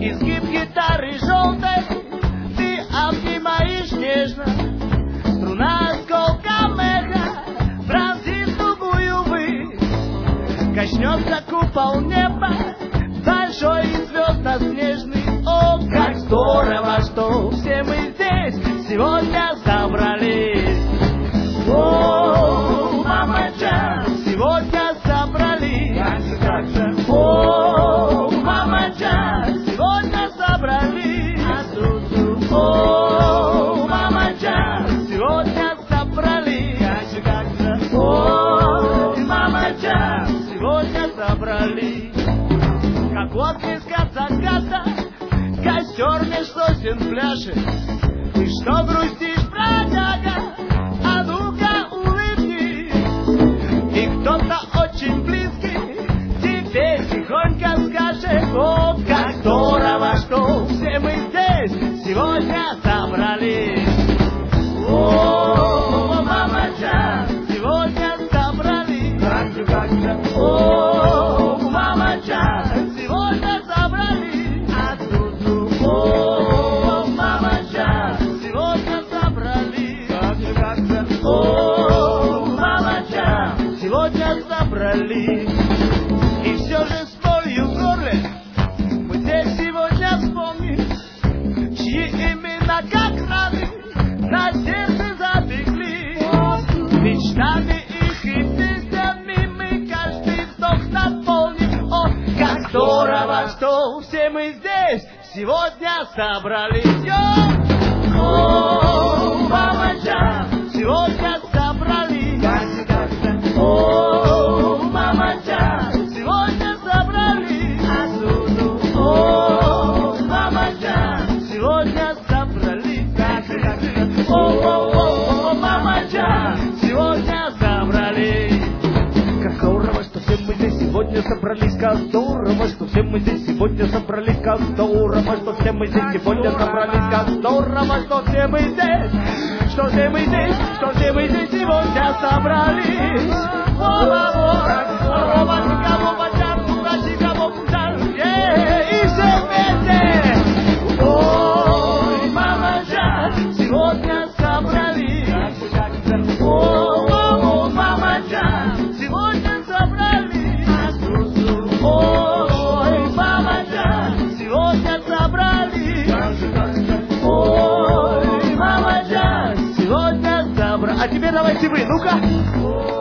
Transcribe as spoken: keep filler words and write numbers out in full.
изгиб гитары желтой ты обнимаешь нежно. Струна осколком эха пронзит тугую высь. Коснется купол неба большой и звездно-снежный. О, как здорово, что все мы здесь сегодня собрались. О, мама Джан, сегодня собрались. О, мама Джан, сегодня собрались. О, мама Джан, сегодня собрались. О, мама Джан, сегодня собрались. Как отблеск от заката костер меж сосен пляшет. Ты что грустишь, бродяга? А ну-ка улыбнись. И кто-то очень близкий тебе тихонько скажет: о, как здорово, что все мы здесь сегодня собрались. О, мама Джан, сегодня собрались. О, мама Джан, сегодня собрались. О, мама Джан, сегодня собрались. О, мама Джан, сегодня собрались. И все же с болью в горле мы здесь сегодня вспомним, чьи имена как раны на сердце запекли. Мечтами их и песнями мы каждый вздох наполним. О, как здорово, что все мы здесь сегодня собрались. Йо! О, мама Джан, сегодня собрались. О, мама Джан, сегодня собрались. О, мама Джан, сегодня собрались. О, о, о, о, мама Джан, сегодня собрались. Как здорово, что все мы здесь сегодня собрались. Как здорово, что все мы здесь сегодня собрались. Как здорово, что все мы здесь сегодня собрались. Как здорово, что все мы здесь, что все мы здесь, что все мы здесь сегодня собрались. И все вместе. Ой, мама Джан, сегодня собрались. О, мама Джан, сегодня собрались. Ой, мама Джан, сегодня собрались. Ой, мама Джан, сегодня собрались. А теперь давайте вы, ну-ка.